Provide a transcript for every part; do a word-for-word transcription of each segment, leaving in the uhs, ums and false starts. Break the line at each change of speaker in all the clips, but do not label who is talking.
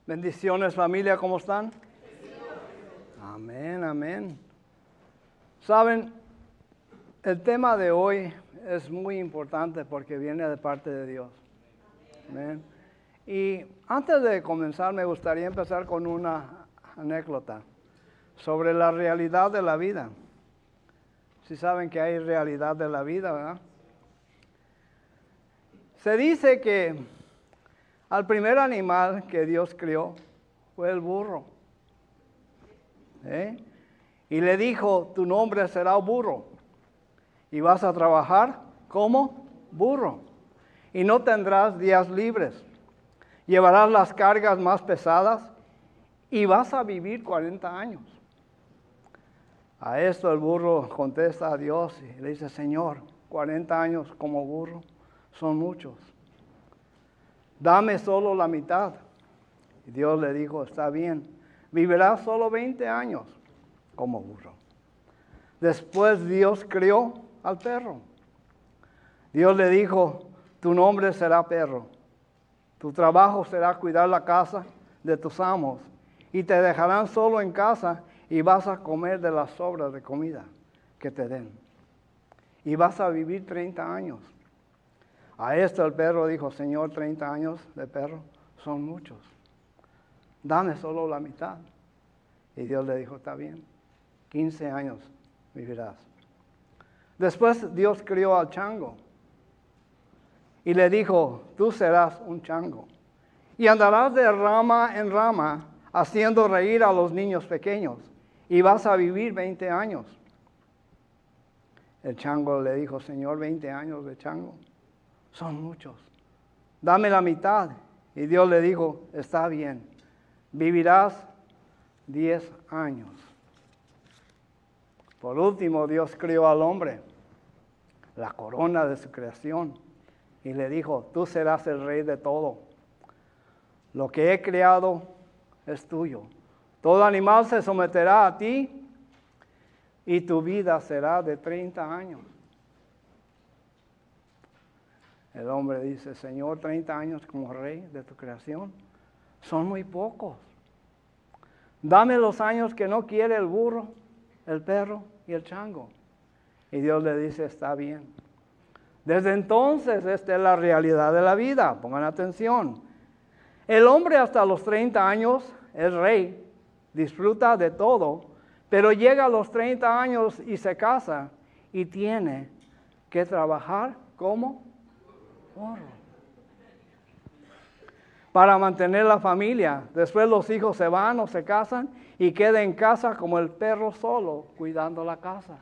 Bendiciones, familia, ¿cómo están? Amén, amén. Saben, el tema de hoy es muy importante porque viene de parte de Dios. Amén. Y antes de comenzar, me gustaría empezar con una anécdota sobre la realidad de la vida. Si saben que hay realidad de la vida, ¿verdad? Se dice que al primer animal que Dios crió fue el burro. ¿Eh? Y le dijo, tu nombre será burro. Y vas a trabajar como burro. Y no tendrás días libres. Llevarás las cargas más pesadas y vas a vivir cuarenta años. A esto el burro contesta a Dios y le dice, Señor, cuarenta años como burro son muchos. Dame solo la mitad. Y Dios le dijo, está bien, vivirás solo veinte años como burro. Después Dios crió al perro. Dios le dijo, tu nombre será perro. Tu trabajo será cuidar la casa de tus amos. Y te dejarán solo en casa y vas a comer de las sobras de comida que te den. Y vas a vivir treinta años. A esto el perro dijo, Señor, treinta años de perro son muchos. Dame solo la mitad. Y Dios le dijo, está bien, quince años vivirás. Después Dios crió al chango. Y le dijo, tú serás un chango. Y andarás de rama en rama, haciendo reír a los niños pequeños. Y vas a vivir veinte años. El chango le dijo, Señor, veinte años de chango son muchos. Dame la mitad. Y Dios le dijo, está bien, vivirás diez años. Por último, Dios crió al hombre, la corona de su creación. Y le dijo, tú serás el rey de todo. Lo que he creado es tuyo. Todo animal se someterá a ti y tu vida será de treinta años. El hombre dice, Señor, treinta años como rey de tu creación son muy pocos. Dame los años que no quiere el burro, el perro y el chango. Y Dios le dice, está bien. Desde entonces, esta es la realidad de la vida. Pongan atención. El hombre hasta los treinta años es rey, disfruta de todo, pero llega a los treinta años y se casa y tiene que trabajar como burro para mantener la familia. Después los hijos se van o se casan y queda en casa como el perro solo, cuidando la casa.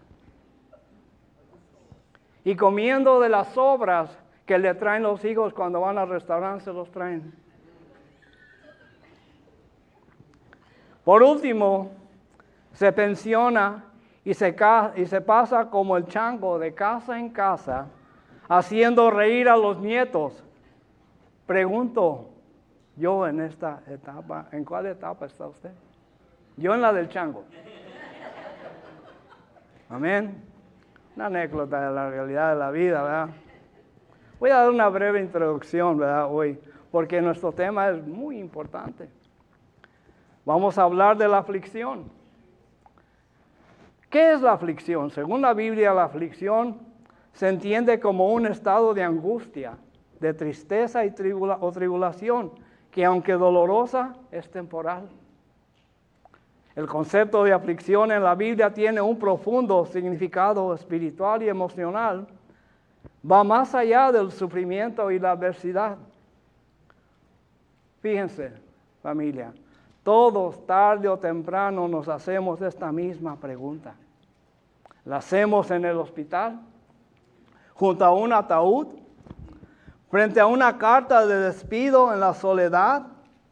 Y comiendo de las sobras que le traen los hijos cuando van al restaurante, se los traen. Por último, se pensiona y se, y se pasa como el chango de casa en casa, haciendo reír a los nietos. Pregunto, yo en esta etapa, ¿en cuál etapa está usted? Yo en la del chango. Amén. Una anécdota de la realidad de la vida, ¿verdad? Voy a dar una breve introducción, ¿verdad? Hoy, porque nuestro tema es muy importante. Vamos a hablar de la aflicción. ¿Qué es la aflicción? Según la Biblia, la aflicción se entiende como un estado de angustia, de tristeza y tribula- o tribulación, que aunque dolorosa, es temporal. El concepto de aflicción en la Biblia tiene un profundo significado espiritual y emocional. Va más allá del sufrimiento y la adversidad. Fíjense, familia, todos tarde o temprano nos hacemos esta misma pregunta. La hacemos en el hospital, junto a un ataúd, frente a una carta de despido en la soledad,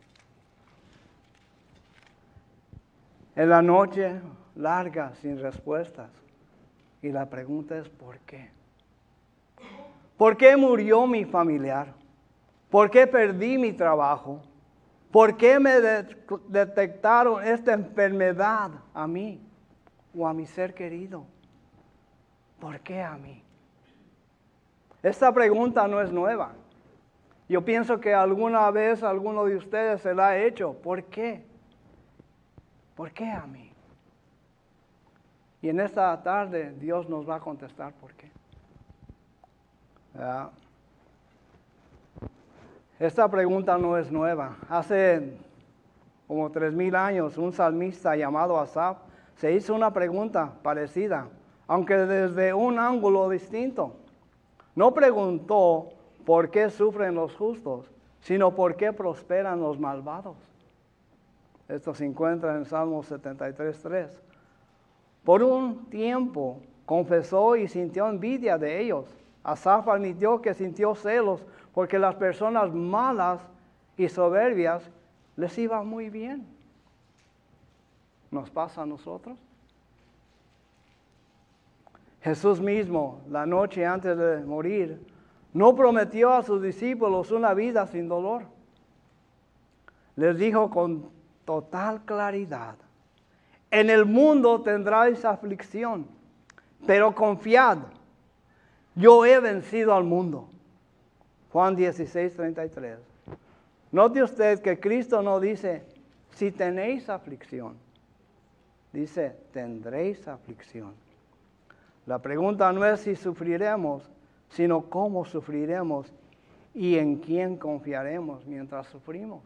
en la noche larga sin respuestas. Y la pregunta es ¿por qué? ¿Por qué murió mi familiar? ¿Por qué perdí mi trabajo? ¿Por qué me de- detectaron esta enfermedad a mí o a mi ser querido? ¿Por qué a mí? Esta pregunta no es nueva. Yo pienso que alguna vez alguno de ustedes se la ha hecho. ¿Por qué? ¿Por qué a mí? Y en esta tarde Dios nos va a contestar por qué. ¿Verdad? Esta pregunta no es nueva. Hace como tres mil años un salmista llamado Asaf se hizo una pregunta parecida, aunque desde un ángulo distinto. No preguntó por qué sufren los justos, sino por qué prosperan los malvados. Esto se encuentra en Salmo setenta y tres, tres. Por un tiempo confesó y sintió envidia de ellos. Asaf admitió que sintió celos porque las personas malas y soberbias les iba muy bien. ¿Nos pasa a nosotros? Jesús mismo, la noche antes de morir, no prometió a sus discípulos una vida sin dolor. Les dijo con total claridad: en el mundo tendráis aflicción, pero confiad, yo he vencido al mundo. Juan dieciséis, treinta y tres. Note usted que Cristo no dice, si tenéis aflicción. Dice, tendréis aflicción. La pregunta no es si sufriremos, sino cómo sufriremos y en quién confiaremos mientras sufrimos.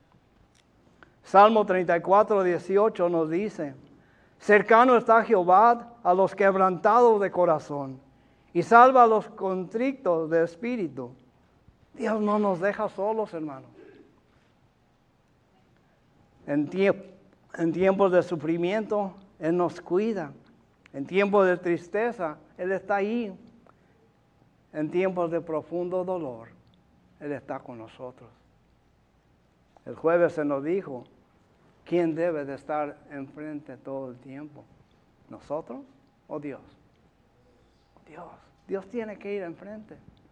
Salmo treinta y cuatro, dieciocho nos dice, cercano está Jehová a los quebrantados de corazón y salva a los contritos de espíritu. Dios no nos deja solos, hermanos. En, tiemp- en tiempos de sufrimiento, Él nos cuida. En tiempos de tristeza, Él está ahí. En tiempos de profundo dolor, Él está con nosotros. El jueves se nos dijo, ¿quién debe de estar enfrente todo el tiempo? ¿Nosotros o Dios? Dios. Dios tiene que ir enfrente.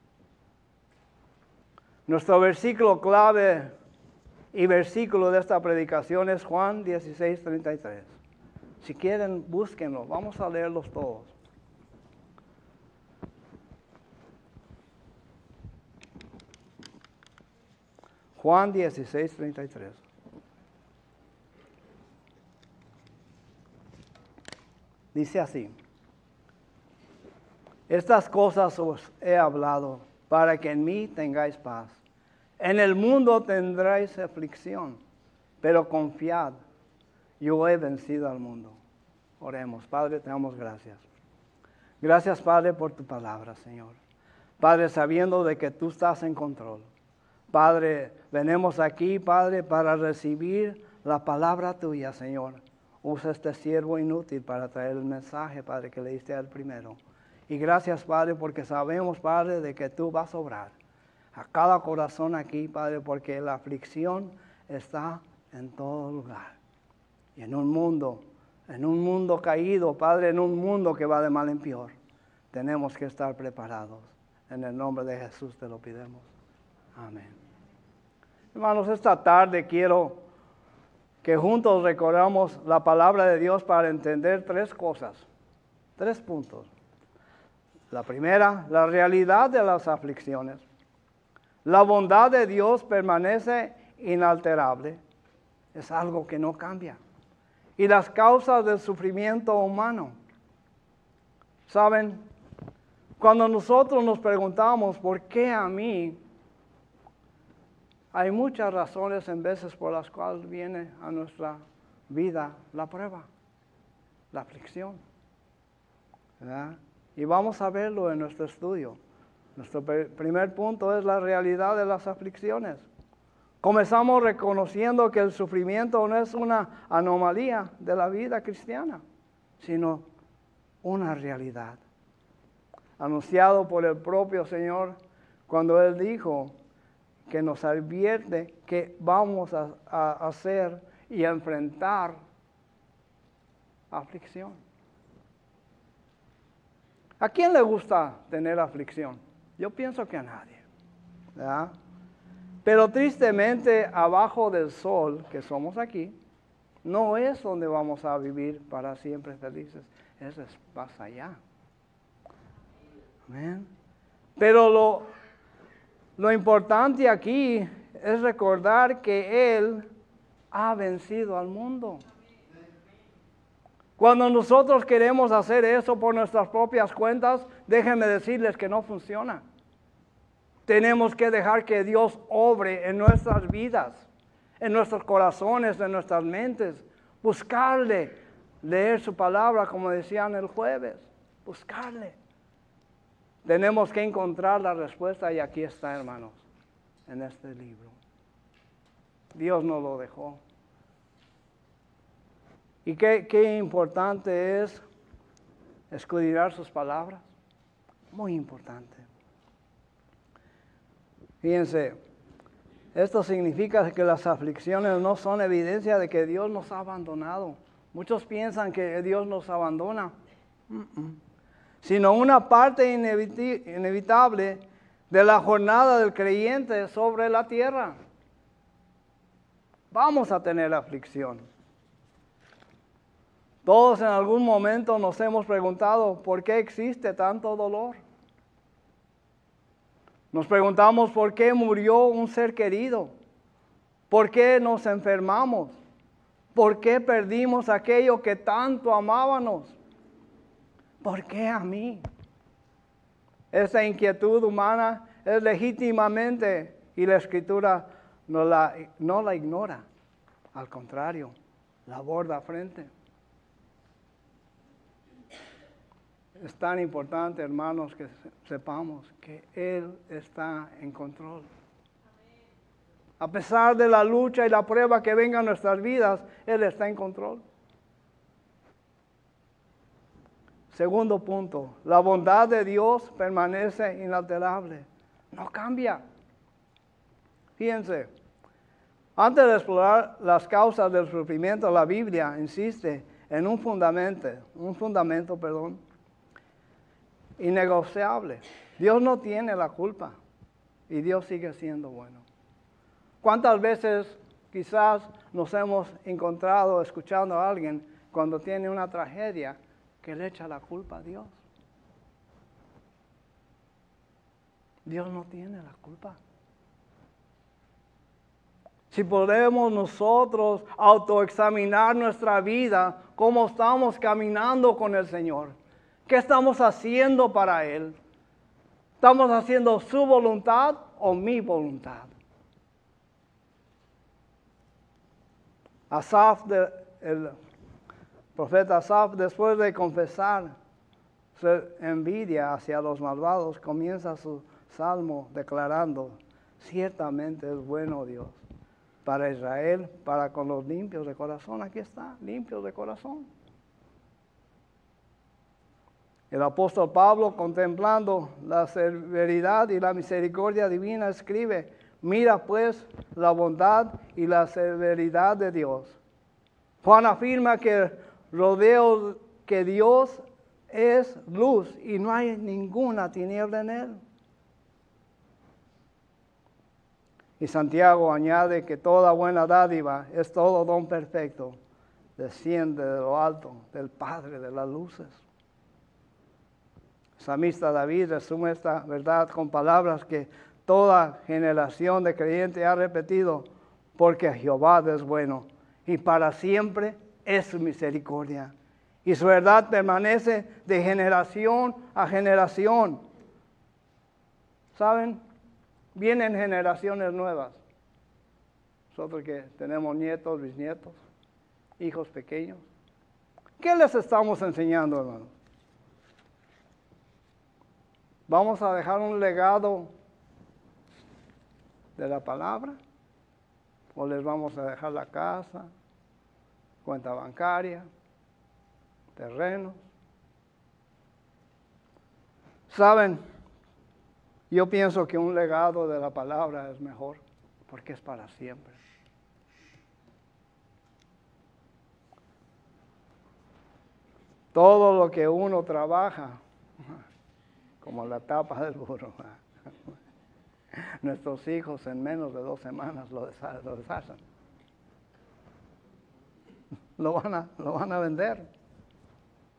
Nuestro versículo clave y versículo de esta predicación es Juan dieciséis, treinta y tres. Si quieren, búsquenlo. Vamos a leerlos todos. Juan dieciséis, treinta y tres. Dice así, estas cosas os he hablado para que en mí tengáis paz. En el mundo tendréis aflicción, pero confiad, yo he vencido al mundo. Oremos. Padre, te damos gracias. Gracias, Padre, por tu palabra, Señor. Padre, sabiendo de que tú estás en control. Padre, venimos aquí, Padre, para recibir la palabra tuya, Señor. Usa este siervo inútil para traer el mensaje, Padre, que le diste al primero. Y gracias, Padre, porque sabemos, Padre, de que tú vas a obrar a cada corazón aquí, Padre, porque la aflicción está en todo lugar. Y en un mundo, en un mundo caído, Padre, en un mundo que va de mal en peor, tenemos que estar preparados. En el nombre de Jesús te lo pidemos. Amén. Hermanos, esta tarde quiero que juntos recordamos la palabra de Dios para entender tres cosas, tres puntos. La primera, la realidad de las aflicciones. La bondad de Dios permanece inalterable, es algo que no cambia. Y las causas del sufrimiento humano. ¿Saben? Cuando nosotros nos preguntamos, ¿por qué a mí? Hay muchas razones en veces por las cuales viene a nuestra vida la prueba, la aflicción. ¿Verdad? Y vamos a verlo en nuestro estudio. Nuestro primer punto es la realidad de las aflicciones. Comenzamos reconociendo que el sufrimiento no es una anomalía de la vida cristiana, sino una realidad. Anunciado por el propio Señor cuando Él dijo que nos advierte que vamos a, a hacer y a enfrentar aflicción. ¿A quién le gusta tener aflicción? Yo pienso que a nadie, ¿verdad? Pero tristemente, abajo del sol, que somos aquí, no es donde vamos a vivir para siempre felices. Eso es más allá. Amén. Pero lo, Lo importante aquí es recordar que Él ha vencido al mundo. Cuando nosotros queremos hacer eso por nuestras propias cuentas, déjenme decirles que no funciona. Tenemos que dejar que Dios obre en nuestras vidas, en nuestros corazones, en nuestras mentes. Buscarle, leer su palabra, como decían el jueves. Buscarle. Tenemos que encontrar la respuesta y aquí está, hermanos, en este libro. Dios nos lo dejó. Y qué, qué importante es escudriñar sus palabras. Muy importante. Fíjense, esto significa que las aflicciones no son evidencia de que Dios nos ha abandonado. Muchos piensan que Dios nos abandona, uh-uh. sino una parte inevitable de la jornada del creyente sobre la tierra. Vamos a tener aflicción. Todos en algún momento nos hemos preguntado por qué existe tanto dolor. Nos preguntamos por qué murió un ser querido, por qué nos enfermamos, por qué perdimos aquello que tanto amábamos, por qué a mí. Esa inquietud humana es legítimamente y la Escritura no la, no la ignora, al contrario, la aborda frente. Es tan importante, hermanos, que sepamos que Él está en control. A pesar de la lucha y la prueba que venga en nuestras vidas, Él está en control. Segundo punto, la bondad de Dios permanece inalterable, no cambia. Fíjense, antes de explorar las causas del sufrimiento, la Biblia insiste en un fundamento, un fundamento, perdón, innegociable. Dios no tiene la culpa y Dios sigue siendo bueno. ¿Cuántas veces quizás nos hemos encontrado escuchando a alguien cuando tiene una tragedia que le echa la culpa a Dios? Dios no tiene la culpa. Si podemos nosotros autoexaminar nuestra vida, cómo estamos caminando con el Señor. ¿Qué estamos haciendo para Él? ¿Estamos haciendo su voluntad o mi voluntad? Asaf, de, el profeta Asaf, después de confesar su envidia hacia los malvados, comienza su salmo declarando, ciertamente es bueno Dios para Israel, para con los limpios de corazón. Aquí está, limpios de corazón. El apóstol Pablo, contemplando la severidad y la misericordia divina, escribe, mira pues la bondad y la severidad de Dios. Juan afirma que rodeo que Dios es luz y no hay ninguna tiniebla en Él. Y Santiago añade que toda buena dádiva es todo don perfecto, desciende de lo alto, del Padre de las luces. El salmista David resume esta verdad con palabras que toda generación de creyentes ha repetido, porque Jehová es bueno y para siempre es su misericordia. Y su verdad permanece de generación a generación. ¿Saben? Vienen generaciones nuevas. Nosotros que tenemos nietos, bisnietos, hijos pequeños. ¿Qué les estamos enseñando, hermanos? ¿Vamos a dejar un legado de la palabra? ¿O les vamos a dejar la casa, cuenta bancaria, terrenos? ¿Saben? Yo pienso que un legado de la palabra es mejor, porque es para siempre. Todo lo que uno trabaja, como la tapa del burro, nuestros hijos en menos de dos semanas lo deshacen. Lo van a, lo van a vender.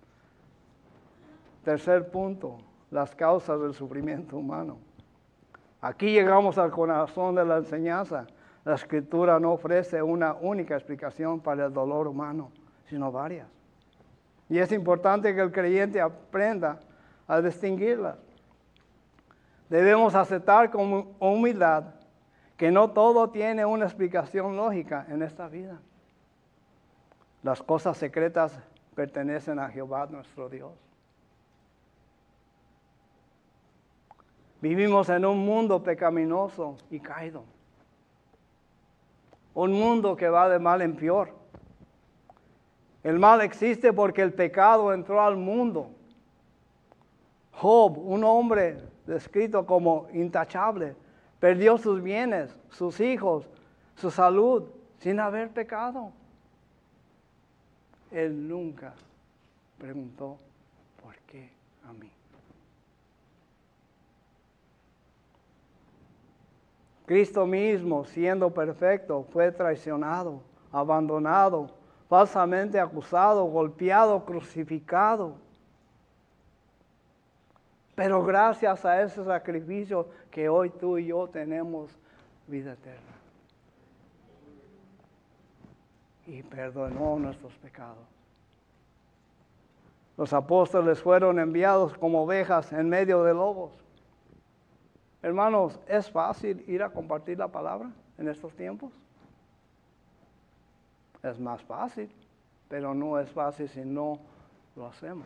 Tercer punto, las causas del sufrimiento humano. Aquí llegamos al corazón de la enseñanza. La Escritura no ofrece una única explicación para el dolor humano, sino varias. Y es importante que el creyente aprenda a distinguirlas. Debemos aceptar con humildad que no todo tiene una explicación lógica en esta vida. Las cosas secretas pertenecen a Jehová nuestro Dios. Vivimos en un mundo pecaminoso y caído. Un mundo que va de mal en peor. El mal existe porque el pecado entró al mundo. Job, un hombre descrito como intachable, perdió sus bienes, sus hijos, su salud, sin haber pecado. Él nunca preguntó, ¿por qué a mí? Cristo mismo, siendo perfecto, fue traicionado, abandonado, falsamente acusado, golpeado, crucificado. Pero gracias a ese sacrificio que hoy tú y yo tenemos vida eterna. Y perdonó nuestros pecados. Los apóstoles fueron enviados como ovejas en medio de lobos. Hermanos, ¿es fácil ir a compartir la palabra en estos tiempos? Es más fácil, pero no es fácil si no lo hacemos.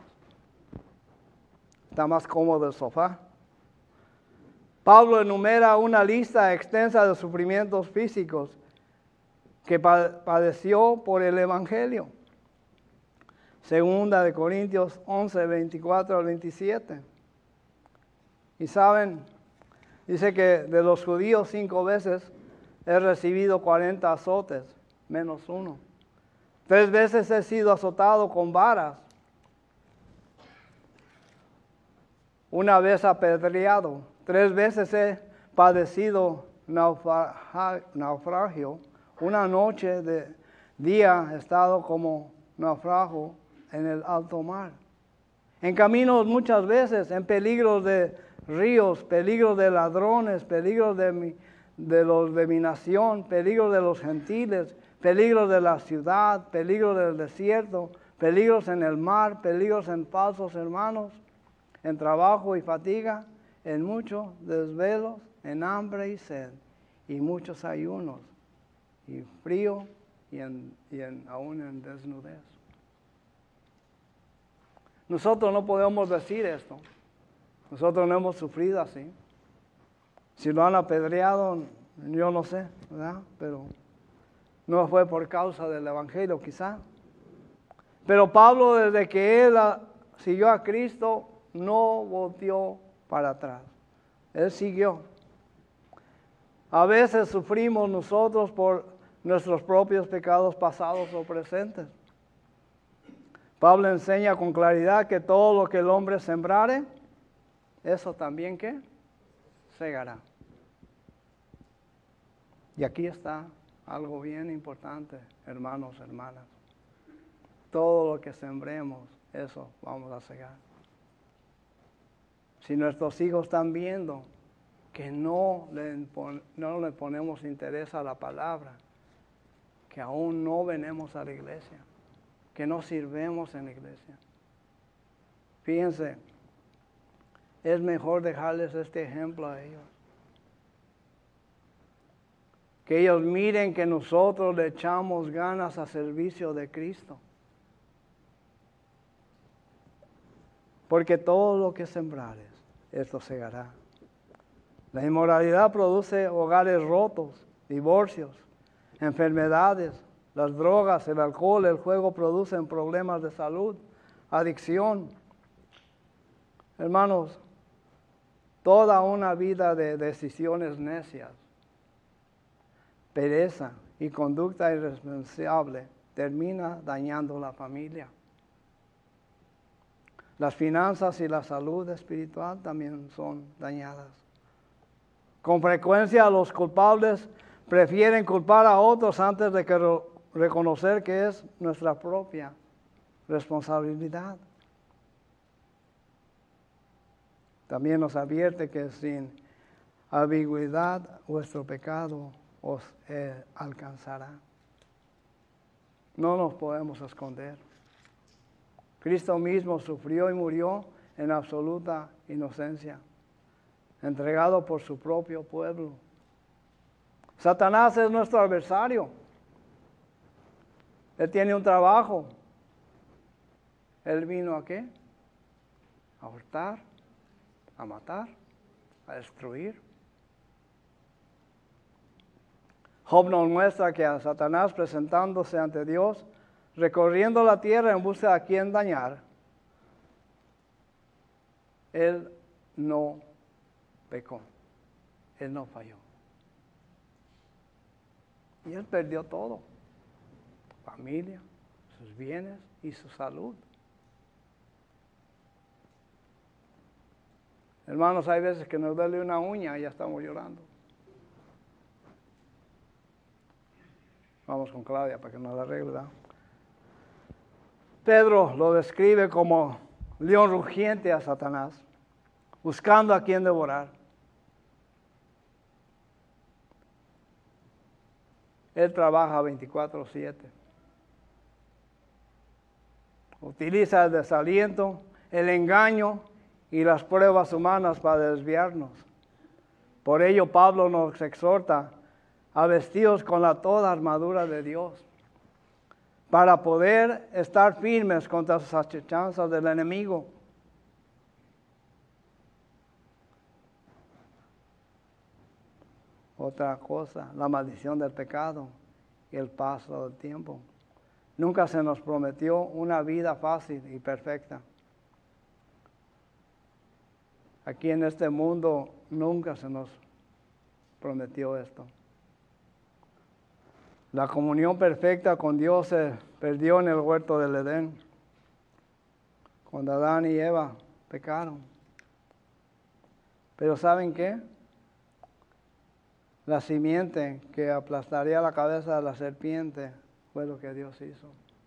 Está más cómodo el sofá. Pablo enumera una lista extensa de sufrimientos físicos que padeció por el Evangelio. Segunda de Corintios once, veinticuatro al veintisiete. Y saben, dice que de los judíos cinco veces he recibido cuarenta azotes, menos uno. Tres veces he sido azotado con varas. Una vez apedreado. Tres veces he padecido naufragio. Una noche de día he estado como naufrago en el alto mar. En caminos muchas veces, en peligros de ríos, peligros de ladrones, peligros de, mi, de los de mi nación, peligros de los gentiles, peligros de la ciudad, peligros del desierto, peligros en el mar, peligros en falsos hermanos, en trabajo y fatiga, en muchos desvelos, en hambre y sed, y muchos ayunos, y frío, y, en, y en, aún en desnudez. Nosotros no podemos decir esto. Nosotros no hemos sufrido así. Si lo han apedreado, yo no sé, ¿verdad? Pero no fue por causa del Evangelio, quizá. Pero Pablo, desde que él siguió a Cristo, no volteó para atrás. Él siguió. A veces sufrimos nosotros por nuestros propios pecados pasados o presentes. Pablo enseña con claridad que todo lo que el hombre sembrare, eso también ¿qué? Segará. Y aquí está algo bien importante, hermanos, hermanas. Todo lo que sembremos, eso vamos a segar. Si nuestros hijos están viendo que no le, no le ponemos interés a la palabra, que aún no venimos a la iglesia, que no sirvemos en la iglesia. Fíjense, es mejor dejarles este ejemplo a ellos. Que ellos miren que nosotros le echamos ganas a servicio de Cristo. Porque todo lo que sembrares, esto segará. La inmoralidad produce hogares rotos, divorcios, enfermedades. Las drogas, el alcohol, el juego producen problemas de salud, adicción. Hermanos, toda una vida de decisiones necias, pereza y conducta irresponsable termina dañando la familia. Las finanzas y la salud espiritual también son dañadas. Con frecuencia los culpables prefieren culpar a otros antes de que reconocer que es nuestra propia responsabilidad. También nos advierte que sin ambigüedad vuestro pecado os eh, alcanzará. No nos podemos esconder. Cristo mismo sufrió y murió en absoluta inocencia, entregado por su propio pueblo. Satanás es nuestro adversario. Él tiene un trabajo. Él vino a qué? A hurtar, a matar, a destruir. Job nos muestra que a Satanás presentándose ante Dios, recorriendo la tierra en busca de a quien dañar, él no pecó, él no falló. Y él perdió todo, familia, sus bienes y su salud. Hermanos, hay veces que nos duele una uña y ya estamos llorando. Vamos con Claudia para que nos la arregle, ¿verdad? Pedro lo describe como león rugiente a Satanás, buscando a quien devorar. Él trabaja veinticuatro siete. Utiliza el desaliento, el engaño y las pruebas humanas para desviarnos. Por ello Pablo nos exhorta a vestirnos con la toda armadura de Dios, para poder estar firmes contra las acechanzas del enemigo. Otra cosa, la maldición del pecado y el paso del tiempo. Nunca se nos prometió una vida fácil y perfecta. Aquí en este mundo nunca se nos prometió esto. La comunión perfecta con Dios se perdió en el huerto del Edén, cuando Adán y Eva pecaron. Pero ¿saben qué? La simiente que aplastaría la cabeza de la serpiente fue lo que Dios hizo.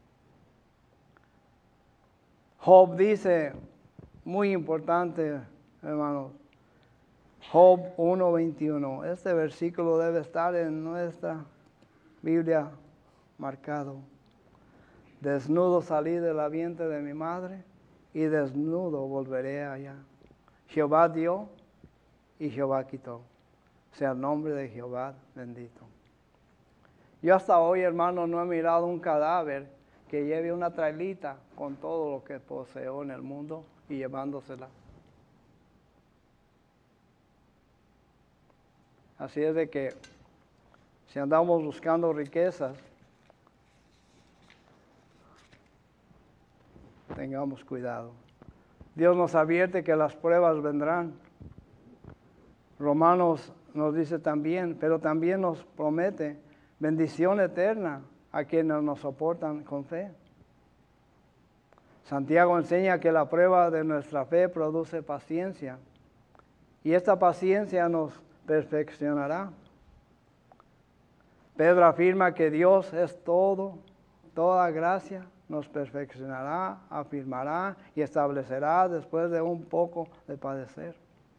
Job dice, muy importante, hermanos, Job uno veintiuno. Este versículo debe estar en nuestra Biblia marcado. Desnudo salí de la vientre de mi madre y desnudo volveré allá. Jehová dio y Jehová quitó. Sea el nombre de Jehová bendito. Yo hasta hoy, hermano, no he mirado un cadáver que lleve una trailita con todo lo que poseó en el mundo y llevándosela. Así es de que si andamos buscando riquezas, tengamos cuidado. Dios nos advierte que las pruebas vendrán. Romanos nos dice también, pero también nos promete bendición eterna a quienes nos soportan con fe. Santiago enseña que la prueba de nuestra fe produce paciencia y esta paciencia nos perfeccionará. Pedro afirma que Dios es todo, toda gracia, nos perfeccionará, afirmará y establecerá después de un poco de padecer.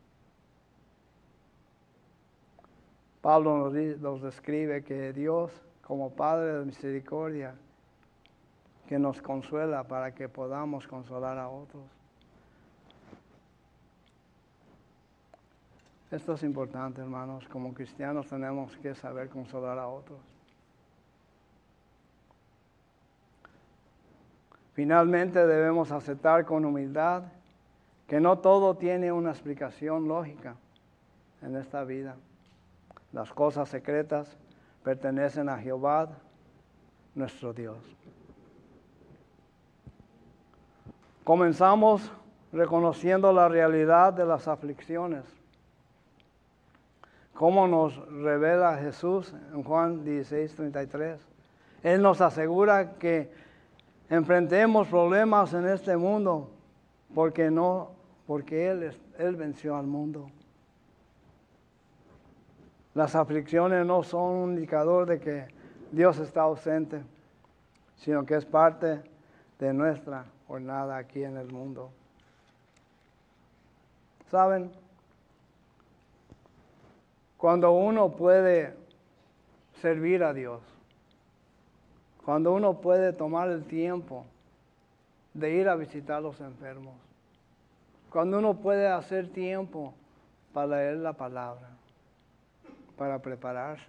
Pablo nos, nos describe que Dios, como Padre de misericordia, que nos consuela para que podamos consolar a otros. Esto es importante, hermanos. Como cristianos tenemos que saber consolar a otros. Finalmente debemos aceptar con humildad que no todo tiene una explicación lógica en esta vida. Las cosas secretas pertenecen a Jehová, nuestro Dios. Comenzamos reconociendo la realidad de las aflicciones. Como nos revela Jesús en Juan dieciséis, treinta y tres. Él nos asegura que enfrentemos problemas en este mundo porque, no, porque Él, Él venció al mundo. Las aflicciones no son un indicador de que Dios está ausente, sino que es parte de nuestra jornada aquí en el mundo. ¿Saben? Cuando uno puede servir a Dios. Cuando uno puede tomar el tiempo de ir a visitar a los enfermos. Cuando uno puede hacer tiempo para leer la palabra, para prepararse.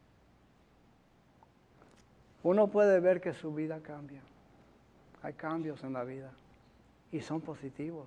Uno puede ver que su vida cambia. Hay cambios en la vida y son positivos.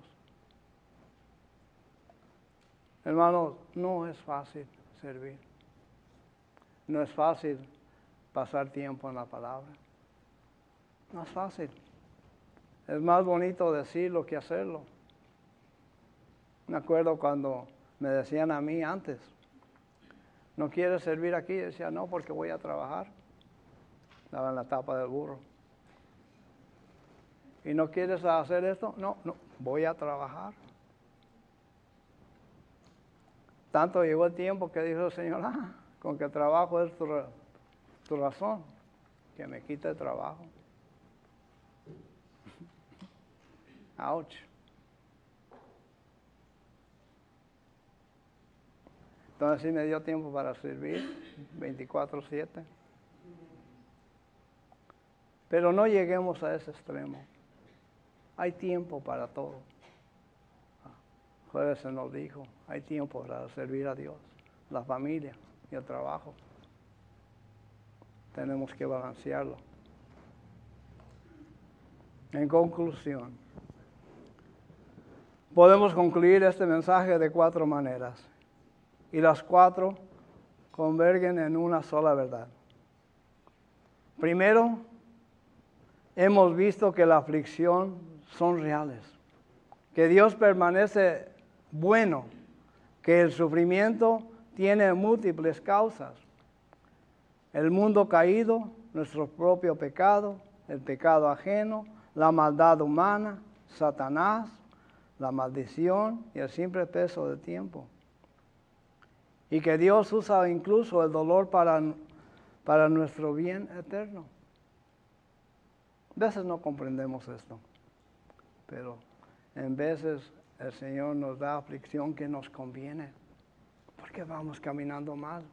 Hermanos, no es fácil servir. No es fácil pasar tiempo en la palabra. No es fácil. Es más bonito decirlo que hacerlo. Me acuerdo cuando me decían a mí antes, ¿no quieres servir aquí? Yo decía, no, porque voy a trabajar. Estaba en la tapa del burro. ¿Y no quieres hacer esto? No, no, voy a trabajar. Tanto llegó el tiempo que dijo el Señor, ah, con que trabajo es tu, tu razón, que me quite el trabajo. Ouch. Entonces sí me dio tiempo para servir veinticuatro siete. Pero no lleguemos a ese extremo. Hay tiempo para todo. Jueves se nos dijo, hay tiempo para servir a Dios, la familia y el trabajo. Tenemos que balancearlo. En conclusión, podemos concluir este mensaje de cuatro maneras. Y las cuatro convergen en una sola verdad. Primero, hemos visto que la aflicción son reales, que Dios permanece bueno, que el sufrimiento tiene múltiples causas. El mundo caído, nuestro propio pecado, el pecado ajeno, la maldad humana, Satanás, la maldición y el simple peso del tiempo. Y que Dios usa incluso el dolor para, para nuestro bien eterno. A veces no comprendemos esto, pero en veces el Señor nos da aflicción que nos conviene, porque vamos caminando mal.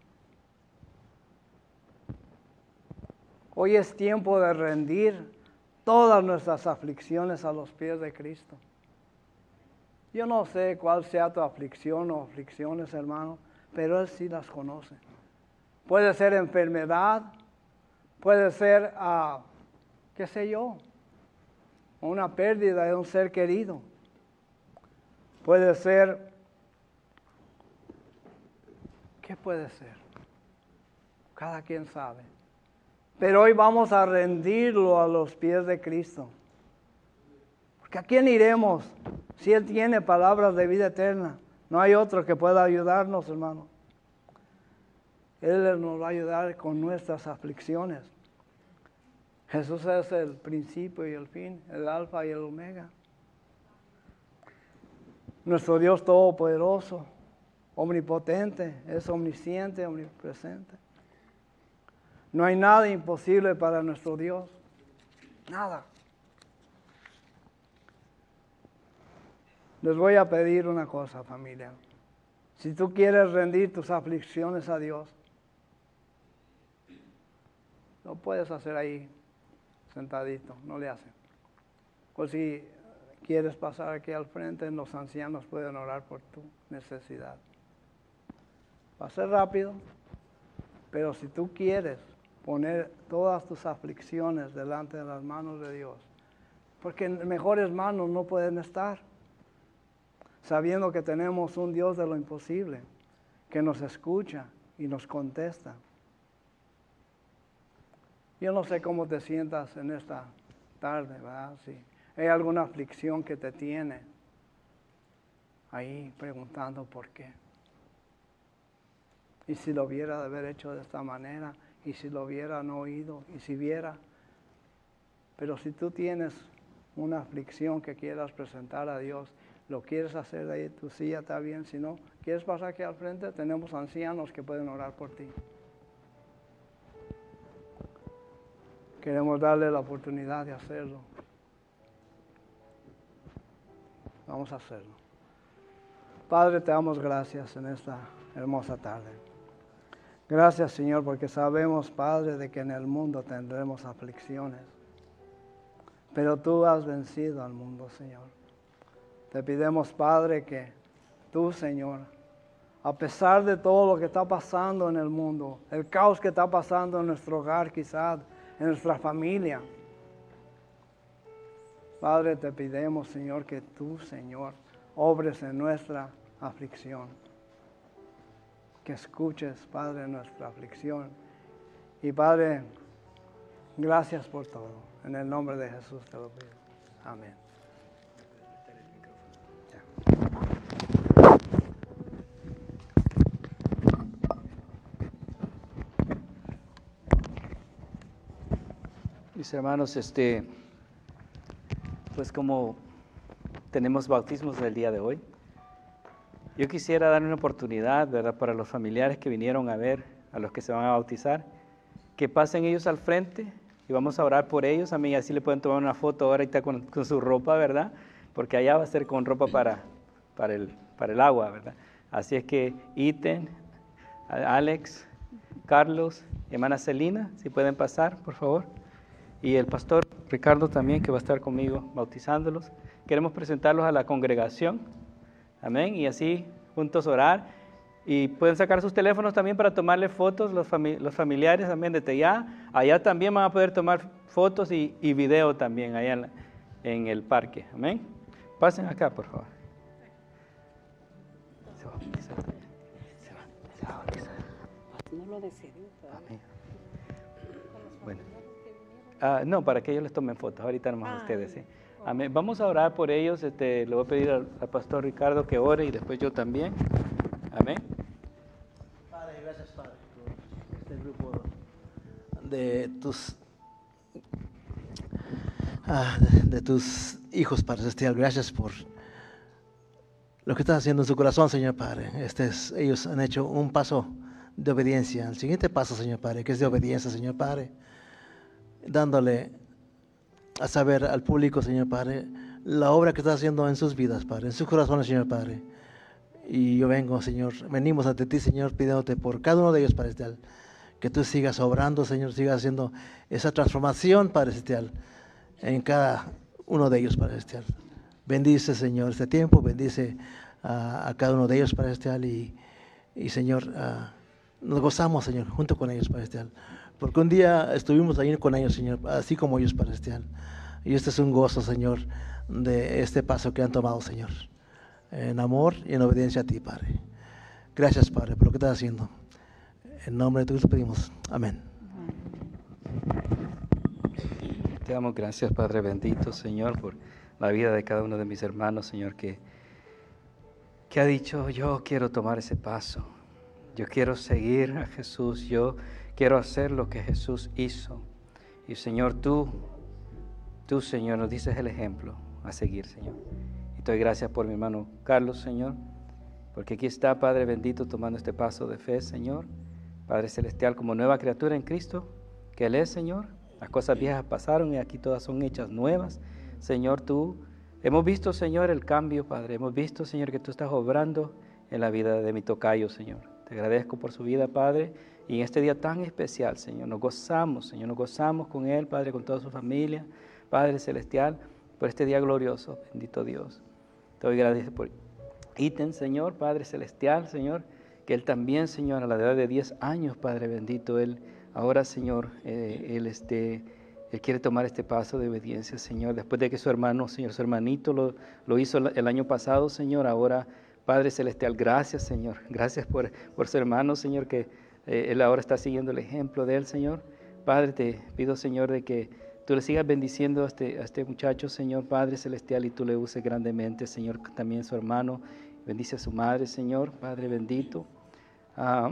Hoy es tiempo de rendir todas nuestras aflicciones a los pies de Cristo. Yo no sé cuál sea tu aflicción o aflicciones, hermano, pero Él sí las conoce. Puede ser enfermedad, puede ser, uh, qué sé yo, una pérdida de un ser querido. Puede ser, ¿qué puede ser? Cada quien sabe. Pero hoy vamos a rendirlo a los pies de Cristo. Porque ¿a quién iremos si Él tiene palabras de vida eterna? No hay otro que pueda ayudarnos, hermano. Él nos va a ayudar con nuestras aflicciones. Jesús es el principio y el fin, el alfa y el omega. Nuestro Dios todopoderoso, omnipotente, es omnisciente, omnipresente. No hay nada imposible para nuestro Dios. Nada. Les voy a pedir una cosa, familia. Si tú quieres rendir tus aflicciones a Dios, lo puedes hacer ahí, sentadito, no le hacen. Pues si quieres pasar aquí al frente, los ancianos pueden orar por tu necesidad. Va a ser rápido, pero si tú quieres poner todas tus aflicciones delante de las manos de Dios, porque en mejores manos no pueden estar. Sabiendo que tenemos un Dios de lo imposible, que nos escucha y nos contesta. Yo no sé cómo te sientas en esta tarde, ¿verdad? Si hay alguna aflicción que te tiene ahí preguntando por qué. Y si lo hubiera de haber hecho de esta manera, y si lo hubieran oído, y si viera. Pero si tú tienes una aflicción que quieras presentar a Dios, lo quieres hacer de ahí, tu silla está bien. Si no, quieres pasar aquí al frente, tenemos ancianos que pueden orar por ti. Queremos darle la oportunidad de hacerlo. Vamos a hacerlo. Padre, te damos gracias en esta hermosa tarde. Gracias, Señor, porque sabemos, Padre, de que en el mundo tendremos aflicciones. Pero tú has vencido al mundo, Señor. Te pedimos, Padre, que tú, Señor, a pesar de todo lo que está pasando en el mundo, el caos que está pasando en nuestro hogar quizás, en nuestra familia, Padre, te pedimos, Señor, que tú, Señor, obres en nuestra aflicción. Que escuches, Padre, nuestra aflicción. Y Padre, gracias por todo. En el nombre de Jesús te lo pido. Amén.
Mis hermanos, este, pues como tenemos bautismos el día de hoy, yo quisiera dar una oportunidad, ¿verdad?, para los familiares que vinieron a ver a los que se van a bautizar, que pasen ellos al frente y vamos a orar por ellos. A mí así le pueden tomar una foto ahorita con, con su ropa, ¿verdad? Porque allá va a ser con ropa para, para, el, para el agua, ¿verdad? Así es que Iten, Alex, Carlos, hermana Celina, si pueden pasar, por favor. Y el pastor Ricardo también, que va a estar conmigo bautizándolos. Queremos presentarlos a la congregación. Amén. Y así juntos orar. Y pueden sacar sus teléfonos también para tomarle fotos los, fami los familiares también desde allá. Allá también van a poder tomar fotos y, y video también allá en, la, en el parque. Amén. Pasen acá, por favor. Se va a bautizar también. Se va, se va a bautizar.
No lo decidí.
Amén. Bueno. Ah, no, para que ellos les tomen fotos, ahorita nomás ah, ustedes, ¿sí? Amén. Vamos a orar por ellos, este, le voy a pedir al, al pastor Ricardo que ore y después yo también. Amén.
Padre, gracias, Padre, por este grupo de tus, ah, de, de tus hijos, Padre Celestial. Gracias por lo que estás haciendo en su corazón, Señor Padre. Este es, ellos han hecho un paso de obediencia. El siguiente paso, Señor Padre, que es de obediencia, Señor Padre, dándole a saber al público, Señor Padre, la obra que estás haciendo en sus vidas, Padre, en sus corazones, Señor Padre. Y yo vengo, Señor, venimos ante ti, Señor, pidiéndote por cada uno de ellos, Padre Celestial, que tú sigas obrando, Señor, sigas haciendo esa transformación, Padre Celestial, en cada uno de ellos, Padre Celestial. Bendice, Señor, este tiempo, bendice a, a cada uno de ellos, Padre Celestial, y, y Señor, uh, nos gozamos, Señor, junto con ellos, Padre Celestial. Porque un día estuvimos ahí con ellos, Señor, así como ellos, Padre Celestial. Y este es un gozo, Señor, de este paso que han tomado, Señor, en amor y en obediencia a ti, Padre. Gracias, Padre, por lo que estás haciendo. En nombre de Jesús pedimos. Amén.
Te damos gracias, Padre bendito, Señor, por la vida de cada uno de mis hermanos, Señor, que, que ha dicho, yo quiero tomar ese paso. Yo quiero seguir a Jesús, yo quiero hacer lo que Jesús hizo. Y Señor, tú, tú, Señor, nos dices el ejemplo a seguir, Señor. Y te doy gracias por mi hermano Carlos, Señor, porque aquí está, Padre bendito, tomando este paso de fe, Señor. Padre celestial, como nueva criatura en Cristo, que Él es, Señor. Las cosas viejas pasaron y aquí todas son hechas nuevas. Señor, tú, hemos visto, Señor, el cambio, Padre. Hemos visto, Señor, que tú estás obrando en la vida de mi tocayo, Señor. Te agradezco por su vida, Padre, y en este día tan especial, Señor, nos gozamos, Señor, nos gozamos con él, Padre, con toda su familia, Padre celestial, por este día glorioso, bendito Dios. Te doy gracias por Iten, Señor, Padre celestial, Señor, que él también, Señor, a la edad de diez años, Padre bendito, él ahora, Señor, eh, él, este, él quiere tomar este paso de obediencia, Señor, después de que su hermano, Señor, su hermanito lo, lo hizo el año pasado, Señor, ahora, Padre celestial, gracias, Señor, gracias por, por su hermano, Señor, que eh, él ahora está siguiendo el ejemplo de él, Señor. Padre, te pido, Señor, de que tú le sigas bendiciendo a este, a este muchacho, Señor, Padre celestial, y tú le uses grandemente, Señor, también su hermano. Bendice a su madre, Señor, Padre bendito. Um,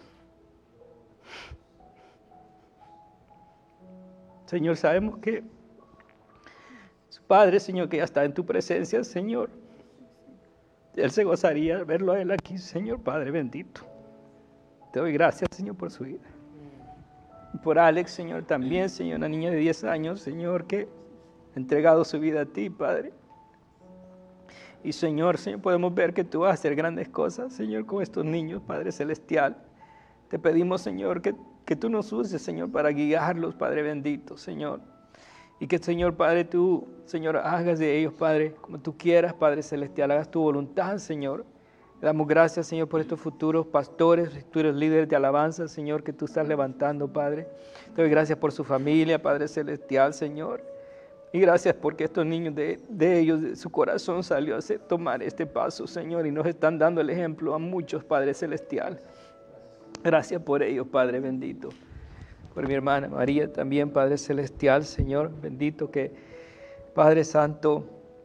Señor, sabemos que su padre, Señor, que ya está en tu presencia, Señor, él se gozaría al verlo a él aquí, Señor, Padre bendito. Te doy gracias, Señor, por su vida. Y por Alex, Señor, también, Señor, una niña de diez años, Señor, que ha entregado su vida a ti, Padre. Y, Señor, Señor, podemos ver que tú vas a hacer grandes cosas, Señor, con estos niños, Padre celestial. Te pedimos, Señor, que, que tú nos uses, Señor, para guiarlos, Padre bendito, Señor. Y que, Señor, Padre, tú, Señor, hagas de ellos, Padre, como tú quieras, Padre celestial, hagas tu voluntad, Señor. Le damos gracias, Señor, por estos futuros pastores, futuros líderes de alabanza, Señor, que tú estás levantando, Padre. Te doy gracias por su familia, Padre celestial, Señor. Y gracias porque estos niños de, de ellos, de su corazón salió a hacer, tomar este paso, Señor, y nos están dando el ejemplo a muchos, Padre celestial. Gracias por ellos, Padre bendito. Por mi hermana María también, Padre celestial, Señor, bendito que, Padre santo,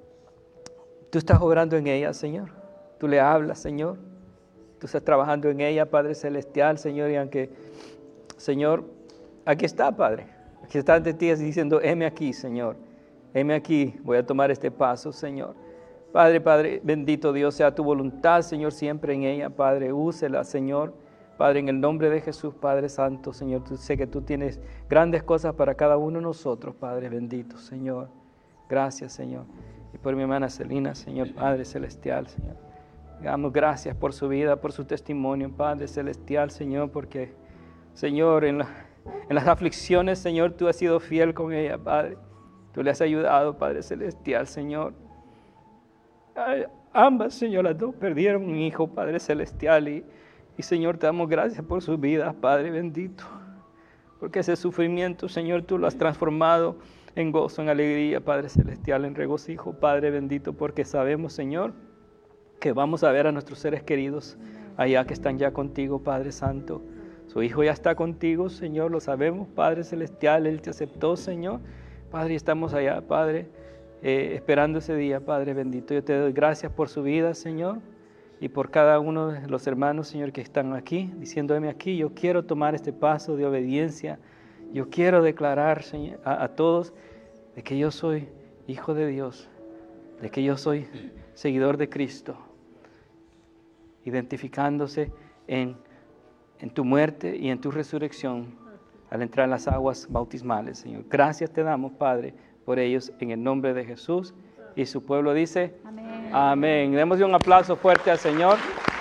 tú estás obrando en ella, Señor. Tú le hablas, Señor. Tú estás trabajando en ella, Padre celestial, Señor, y aunque, Señor, aquí está, Padre. Aquí está ante ti diciendo, heme aquí, Señor. Heme aquí, voy a tomar este paso, Señor. Padre, Padre, bendito Dios, sea tu voluntad, Señor, siempre en ella, Padre, úsela, Señor. Padre, en el nombre de Jesús, Padre Santo, Señor, tú, sé que tú tienes grandes cosas para cada uno de nosotros, Padre bendito, Señor. Gracias, Señor. Y por mi hermana Celina, Señor, Padre celestial, Señor. Damos gracias por su vida, por su testimonio, Padre celestial, Señor, porque, Señor, en, la, en las aflicciones, Señor, tú has sido fiel con ella, Padre. Tú le has ayudado, Padre celestial, Señor. Ay, ambas, Señor, las dos perdieron un hijo, Padre celestial, y Y, Señor, te damos gracias por sus vidas, Padre bendito. Porque ese sufrimiento, Señor, tú lo has transformado en gozo, en alegría, Padre celestial, en regocijo, Padre bendito. Porque sabemos, Señor, que vamos a ver a nuestros seres queridos allá que están ya contigo, Padre santo. Su hijo ya está contigo, Señor, lo sabemos, Padre celestial. Él te aceptó, Señor. Padre, y estamos allá, Padre, eh, esperando ese día, Padre bendito. Yo te doy gracias por su vida, Señor. Y por cada uno de los hermanos, Señor, que están aquí, diciéndome aquí, yo quiero tomar este paso de obediencia. Yo quiero declarar, Señor, a, a todos de que yo soy hijo de Dios, de que yo soy seguidor de Cristo, identificándose en, en tu muerte y en tu resurrección al entrar en las aguas bautismales, Señor. Gracias te damos, Padre, por ellos, en el nombre de Jesús. Y su pueblo dice, amén. Amén. Démosle un aplauso fuerte al Señor.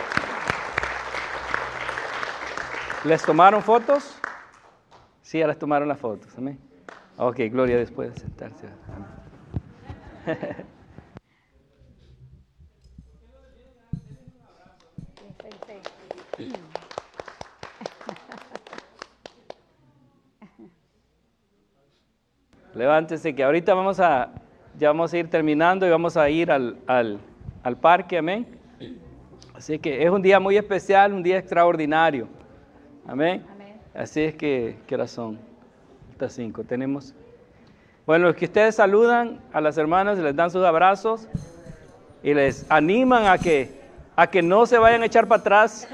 ¿Les tomaron fotos? Sí, ya les tomaron las fotos. Amén. Ok, gloria después de sentarse. Amén. Levántense que ahorita vamos a... Ya vamos a ir terminando y vamos a ir al, al, al parque, amén. Así que es un día muy especial, un día extraordinario, amén. Amén. Así es que, ¿qué horas son? Hasta cinco, tenemos. Bueno, los que ustedes saludan a las hermanas, les dan sus abrazos y les animan a que, a que no se vayan a echar para atrás.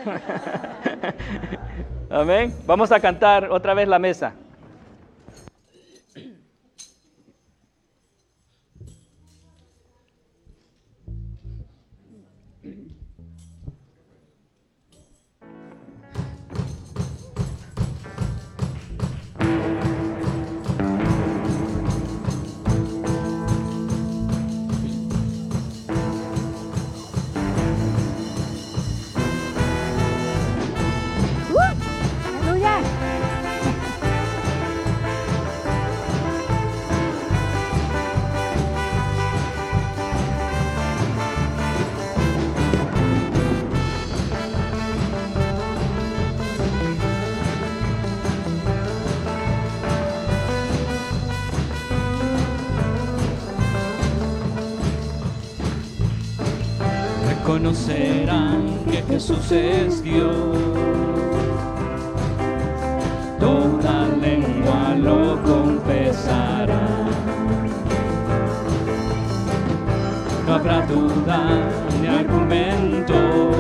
Amén. Vamos a cantar otra vez la mesa.
Conocerán que Jesús es Dios, toda lengua lo confesará, no habrá duda ni argumento,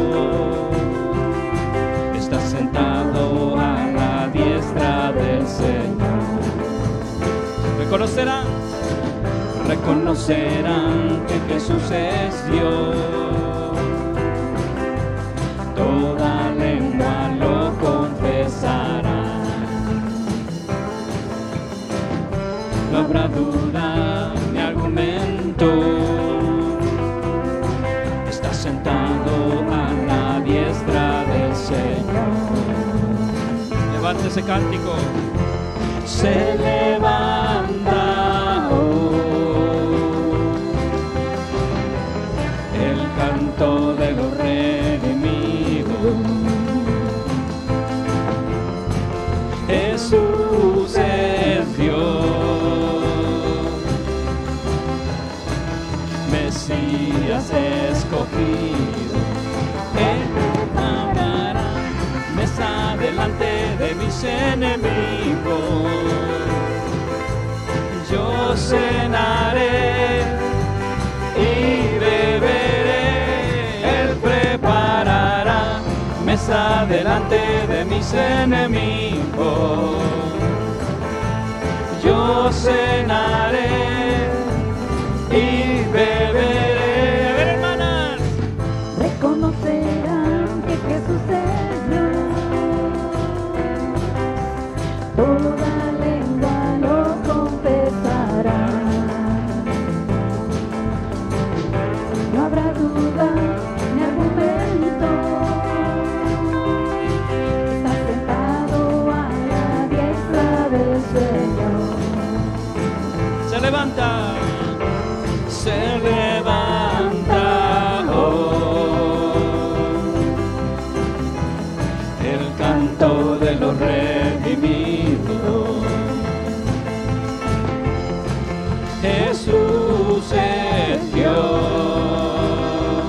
está sentado a la diestra del Señor. Reconocerán, reconocerán que Jesús es Dios, toda lengua lo confesará, no habrá duda ni argumento, está sentado a la diestra del Señor. ese cántico. Se levanta hoy el canto de los redimidos. Jesús es Dios, Mesías escogido. Él preparará mesa delante de mis enemigos. Yo cenaré y beberé. Él preparará mesa delante de mis enemigos. Yo cenaré y beberé. A ver, hermanas,
reconocerán que Jesús es Dios. Toda lengua lo confesará. No habrá duda ni argumento. Está sentado a la diestra del Señor.
se levanta, se levanta hoy el canto de los redimidos. Jesús es Dios,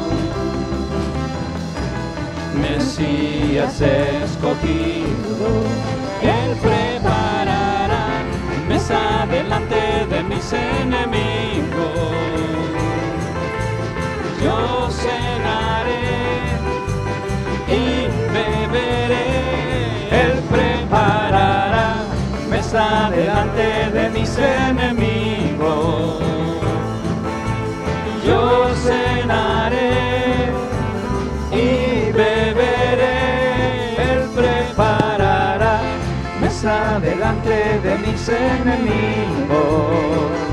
Mesías escogido. Él preparará mesa delante de mis enemigos. Yo cenaré y beberé. Él preparará mesa delante de mis enemigos. Yo cenaré y beberé. Él preparará mesa delante de mis enemigos.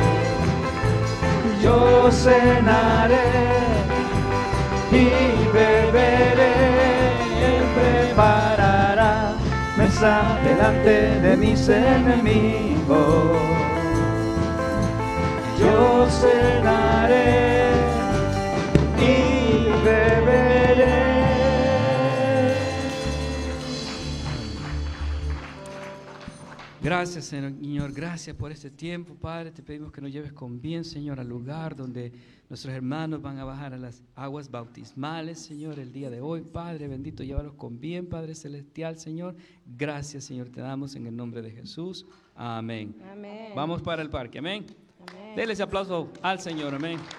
Yo cenaré y beberé. Él preparará mesa delante de mis enemigos. Yo cenaré y beberé.
Gracias, Señor, gracias por este tiempo, Padre. Te pedimos que nos lleves con bien, Señor, al lugar donde nuestros hermanos van a bajar a las aguas bautismales, Señor, el día de hoy. Padre bendito, llévalos con bien, Padre celestial, Señor. Gracias, Señor, te damos en el nombre de Jesús. Amén.
Amén.
Vamos para el parque, amén.
Amén.
Denle ese aplauso al Señor, amén.